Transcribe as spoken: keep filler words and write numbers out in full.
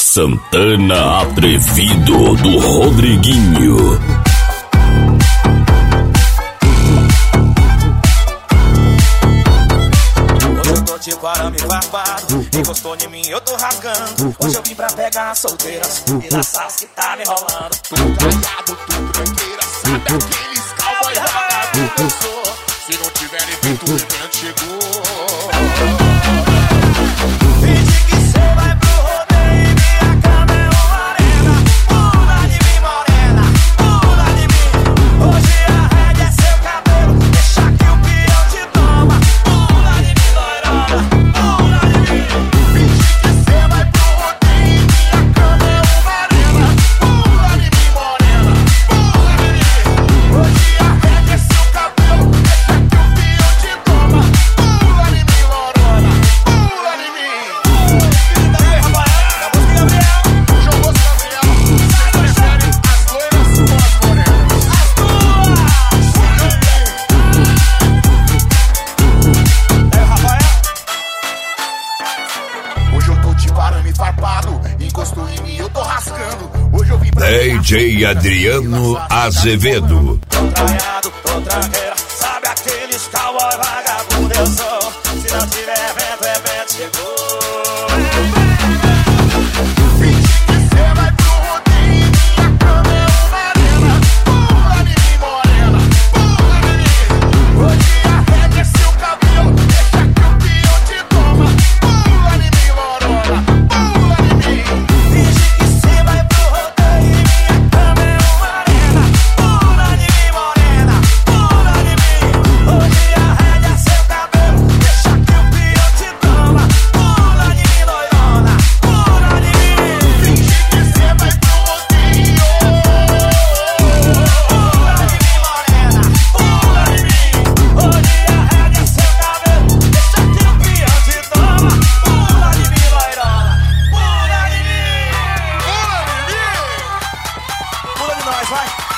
Santana Atrevido do Rodriguinho. Hoje eu tô tipo arame farpado, encostou em mim, eu tô rasgando. Hoje eu vim pra pegar as solteiras e laçar as que tá me enrolando. Tudo caiado, tudo tranqueira, sabe aqueles cowboy vagabundo que eu sou. Se não tiverem feito, o evento chegou. Finge que cê vai pro rodeio e minha cama é uma arena. Pula de mim, morena, pula de mim. Hoje a rédea é seu cabelo, deixa que o peão te toma. Pula de mim, loirona, pula de mim. Finge que cê vai pro rodeio e minha cama é uma arena. Pula de mim, morena, pula de mim. Hoje a rédea é seu cabelo, deixa que o peão te toma. Pula de mim, loirona, pula de mim. Hoje eu tô tipo arame farpado, encostou em mim, eu tô rascando. Hoje eu vim pra D J Adriano Azevedo. Tô traiado, tô tranqueira, sabe aqueles cowboy vagabundo eu sou. Se não tiver evento, evento chegou. finge que cê vai pro rodeio e minha cama é uma arena. Pula de mim, morena, pula de mim. Hoje a rédea é seu cabelo, deixa que o peão te toma. Pula de mim, morona, pula de mim. Finge que cê vai pro rodeio e minha cama é uma arena. Pula de mim, morena, pula de mim. Hoje a rédea é seu cabelo, deixa que o peão te toma. Pula de mim, loirona, pula de mim. Finge que cê vai pro rodeio. Pula de mim, morena, pula de mim. Hoje a rédea é seu cabelo, deixa que o peão te toma. Pula de mim, loirona, pula de mim. Pula de mim. Pula de nós, vai.